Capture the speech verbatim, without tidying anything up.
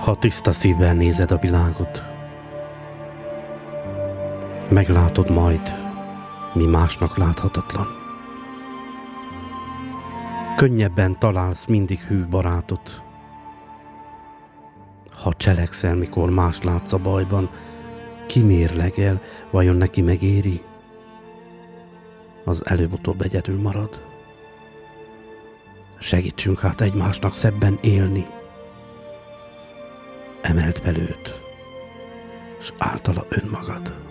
Ha tiszta szívvel nézed a világot, meglátod majd, mi másnak láthatatlan. Könnyebben találsz mindig hű barátot, ha cselekszel, mikor más látsz a bajban. Ki mérlegel, vajon neki megéri? Az előbb-utóbb egyedül marad. Segítsünk hát egymásnak szebben élni. Emeld fel őt, s általa önmagad.